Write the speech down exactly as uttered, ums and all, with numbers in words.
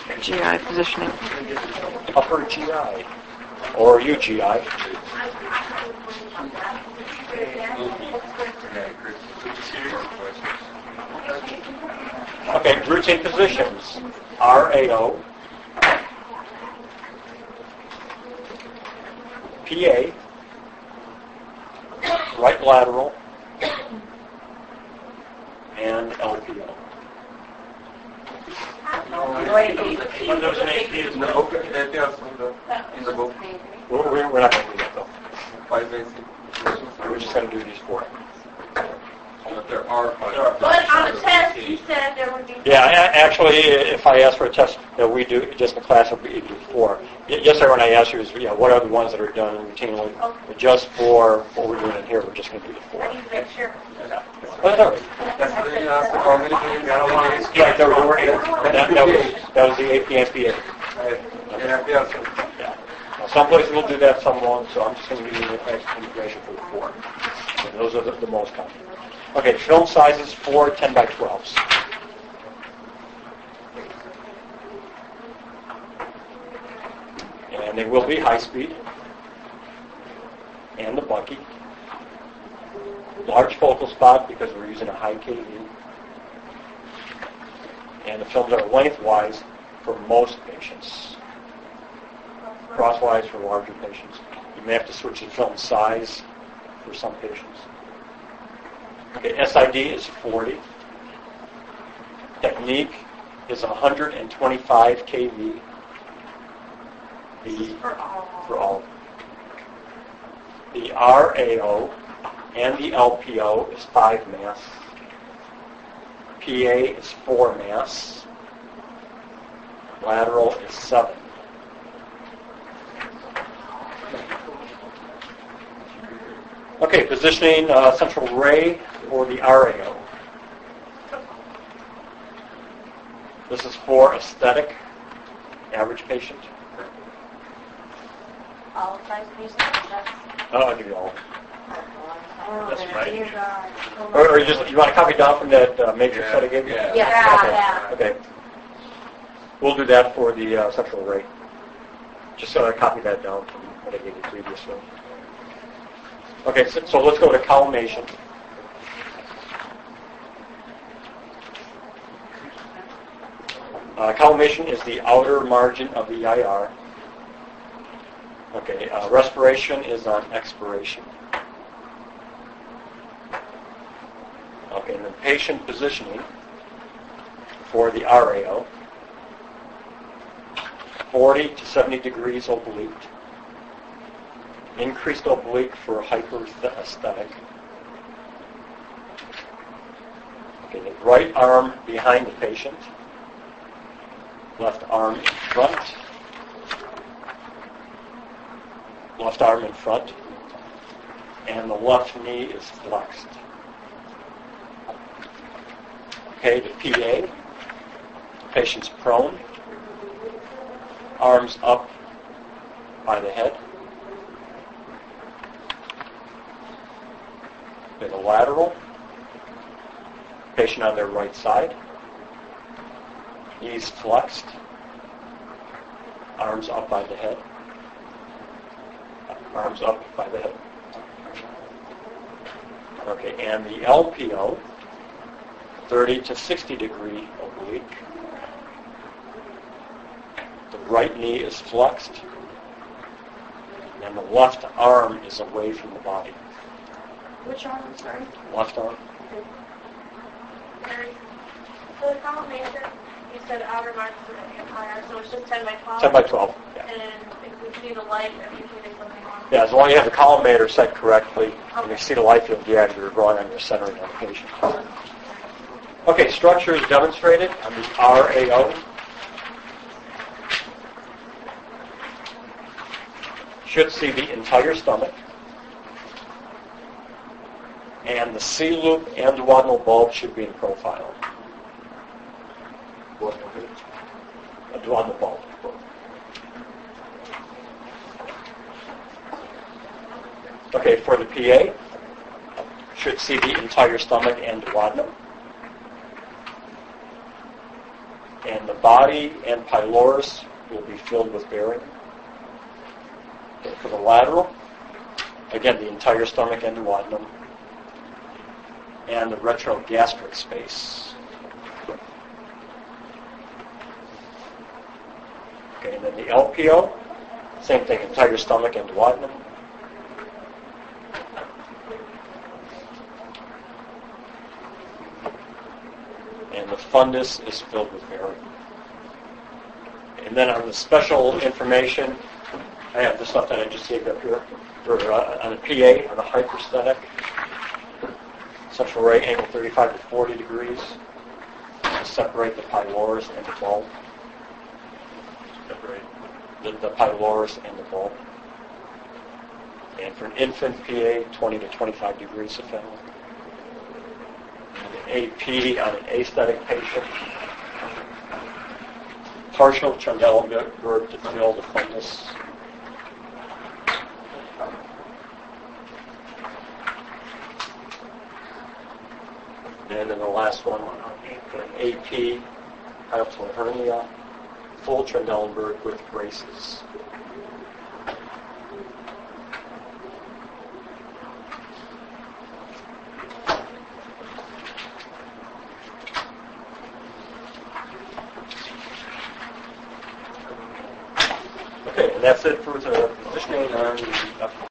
G I positioning. Upper G I or U G I. Okay, routine positions. R A O, P A, right lateral, and L P O. When there's an A P in the book, A P also in the, in the book. We're, we're we're not going to do that though. Five basic positions. We're just going to do these four. But there are five. But on the test, you said there would be... Yeah, a- actually, if I ask for a test that we do just in class, it would be four. Y- Yesterday when I asked you, is, you know, what are the ones that are done routinely? But just for what we're doing in here, we're just going to do the four. I need to make sure. Yeah. But, all right. Yesterday you asked how many positions you want. Yeah, there were eight. That, that, was, that was the A P and P A. And A P also. Yeah. Now, some places will do that, some won't, so I'm just going to give you the information for the four. So those are the, the most common. Okay, film sizes, four ten by twelves. And they will be high speed. And the Bucky. Large focal spot because we're using a high K V. And the films are lengthwise for most patients. Crosswise for larger patients. You may have to switch the film size for some patients. Okay, S I D is forty. Technique is one hundred twenty-five K V. The, For all. for all. The R A O and the L P O is five mass. P A is four mass. Lateral is seven. Okay, positioning uh, central ray for the R A O. This is for aesthetic, average patient. All size patients? That's... Oh, I'll give you all. Oh, That's there right. you go. Or, or you just you want to copy down from that uh, matrix that I gave you? Yeah. Yeah, Okay. yeah. Okay. We'll do that for the uh, central ray. Just uh, copy that down from what I gave you previously. Okay, so, so let's go to collimation. Uh, collimation is the outer margin of the I R. Okay, uh, respiration is on expiration. Okay, and then patient positioning for the R A O. forty to seventy degrees oblique. Increased oblique for hyperesthetic. Okay, the right arm behind the patient. Left arm in front. Left arm in front. And the left knee is flexed. Okay, the P A. Patient's prone. Arms up by the head. Okay, the lateral. Patient on their right side. Knees flexed. Arms up by the head. Arms up by the head. Okay, and the L P O, thirty to sixty degree oblique. The right knee is flexed. And the left arm is away from the body. Which arm, sorry? Left arm. So the collimation, you said outer margin of the empire, so it's just ten by twelve? ten by twelve. Yeah. And if we see the light, if you see something wrong. Yeah, as long as you have the collimator set correctly, and you see the light field, yeah, you're drawing on your centering on the patient. Okay, structure is demonstrated on the R A O. Should see the entire stomach. And the C-loop and duodenal bulb should be in profile. A duodenal bulb. Okay, for the P A, should see the entire stomach and duodenum. And the body and pylorus will be filled with barium. Okay, for the lateral, again, the entire stomach and duodenum, and the retrogastric space. Okay, and then the L P O, same thing, entire stomach and duodenum. And the fundus is filled with barium. And then on the special information, I have the stuff that I just gave up here. For, uh, on the P A, on the hyperesthetic, central right angle thirty-five to forty degrees. Separate the pylorus and the bulb. Separate the, the pylorus and the bulb. And for an infant P A, twenty to twenty-five degrees of fennel. A P on an aesthetic patient. Partial Trendelenburg to fill the fundus. And then the last one, for an A P, hiatal hernia, full Trendelenburg with braces. Okay, and that's it for the positioning on the